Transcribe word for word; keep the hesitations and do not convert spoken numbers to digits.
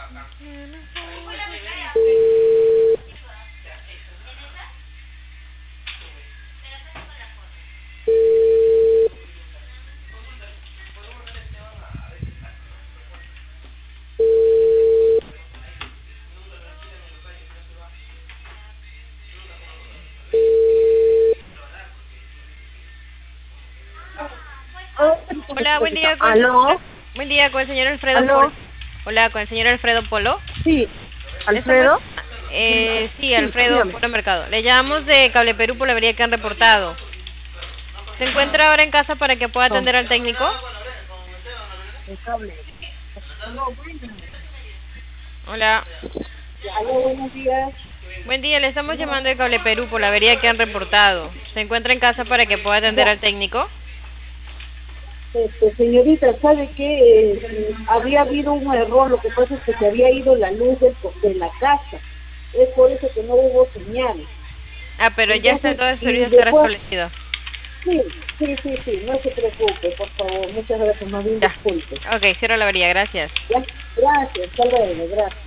Hola, buen día. Con... ¿Aló? Buen día, con el señor Alfredo ¿Aló? Polo. Hola, con el señor Alfredo Polo. Sí. ¿Alfredo? Eh, sí, Sí, Alfredo dígame. Polo Mercado. Le llamamos de Cable Perú por la avería que han reportado. ¿Se encuentra ahora en casa para que pueda No, atender al técnico? el cable. Aló, bueno. Hola. Aló, buenos días. Buen día, le estamos llamando de Cable Perú por la avería que han reportado. ¿Se encuentra en casa para que pueda atender Ya. al técnico? Este, señorita, ¿sabe qué? Eh, había habido un error, lo que pasa es que se había ido la luz del co- de la casa. Es por eso que no hubo señal. Ah, pero ya está, Entonces, todo el y servicio está después, restablecido. sí, sí, sí, sí, no se preocupe, por favor. Muchas gracias, más bien Ya. disculpe. Ok, cierro la avería, gracias. Ya, gracias, hasta luego, gracias.